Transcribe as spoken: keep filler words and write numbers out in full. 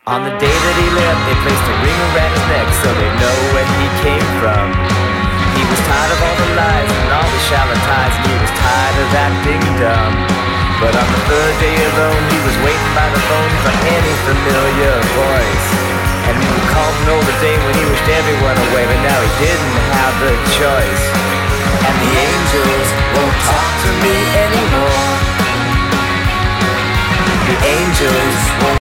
On the day that he left, they placed a ring around his neck so they'd know where he came from. He was tired of all the lies and all the shallow ties, and he was tired of acting dumb. But on the third day alone, he was waiting by the phone for any familiar voice. And he recalled an older day when he wished everyone away, but now he didn't have the choice.